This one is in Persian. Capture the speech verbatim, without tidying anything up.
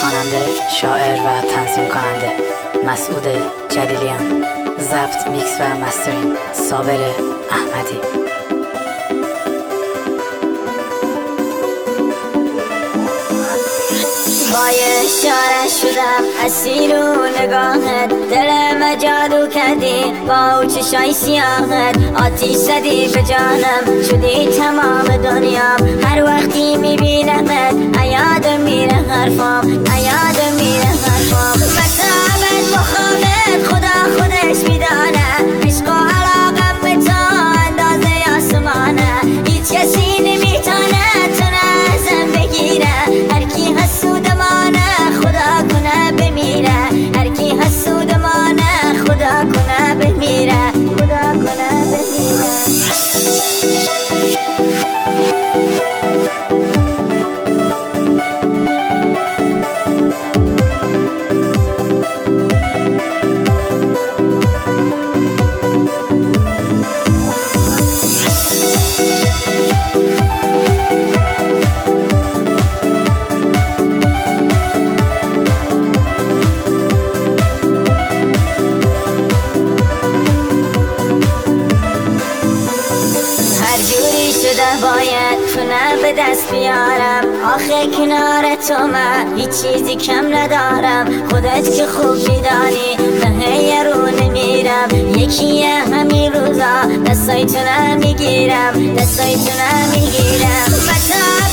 خواننده، شاعر و تنظیم کننده مسعود جلیلیان. ضبط، میکس و مسترینگ صابر احمدی. با یه اشاره شدم اسیر و نگاهت، دل ما جادو کردی با او چشای سیاهت. آتیش زدی به جانم، شدی تمام دنیام. هر وقتی میبینمت ایاد میره حرفام، ایاد میره حرفام. بتابت مخامت خدا خودش میدانه، عشق و علاقم به تو اندازه آسمانه. هیچ کسی نمیتونه تو ازم بگیره، هر کی حسود مانه خدا کنه بمیره. هر کی حسود مانه خدا کنه بمیره، خدا کنه بمیره. باید تونه به دست بیارم، آخه کنار تو من هیچ چیزی کم ندارم. خودت که خوب میدانی نه یه رو نمیرم، یکیه همین روزا دستای تو نمیگیرم، دستای تو نمیگیرم.